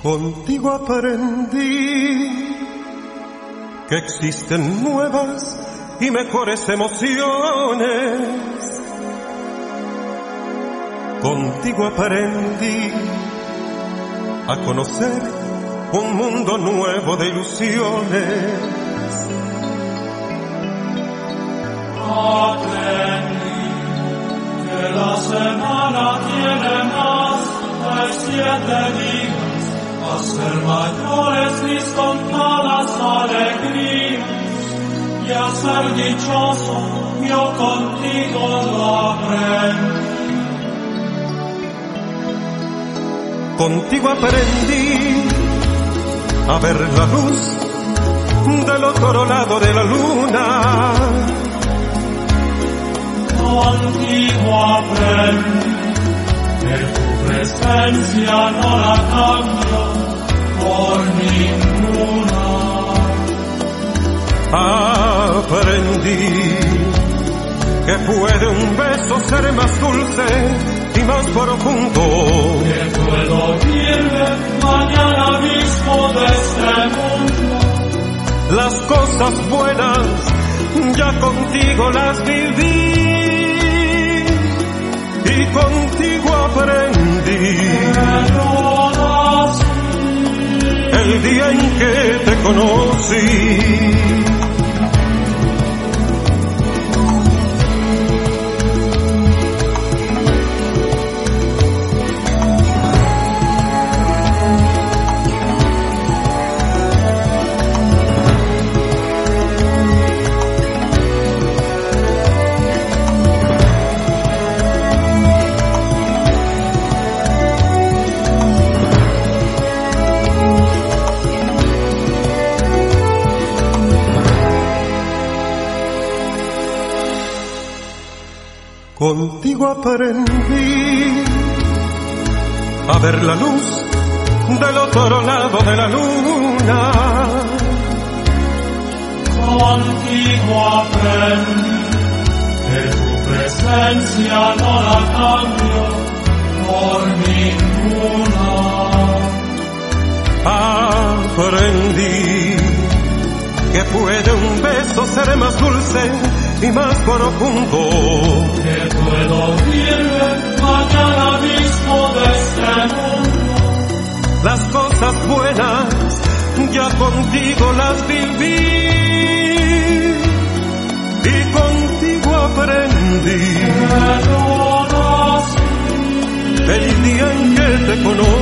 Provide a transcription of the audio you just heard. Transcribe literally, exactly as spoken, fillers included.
Contigo aprendí que existen nuevas y mejores emociones. Contigo aprendí a conocer un mundo nuevo de ilusiones. Aprendí que la semana tiene más de siete días, a ser mayores mis contadas alegrías, y a ser dichoso yo contigo lo aprendí. Contigo aprendí a ver la luz del otro lado de la luna. Contigo aprendí que tu presencia no la cambio por ninguna. Aprendí que puede un beso ser más dulce y más profundo, que puedo irme mañana mismo de este mundo. Las cosas buenas ya contigo las viví y contigo aprendí. El día en que te conocí, contigo aprendí a ver la luz del otro lado de la luna. Contigo aprendí que tu presencia no la cambio por ninguna. Aprendí que puede un beso ser más dulce y más profundo, que puedo irme mañana mismo de este mundo. Las cosas buenas ya contigo las viví y contigo aprendí. Que no nací, el día en que te conocí.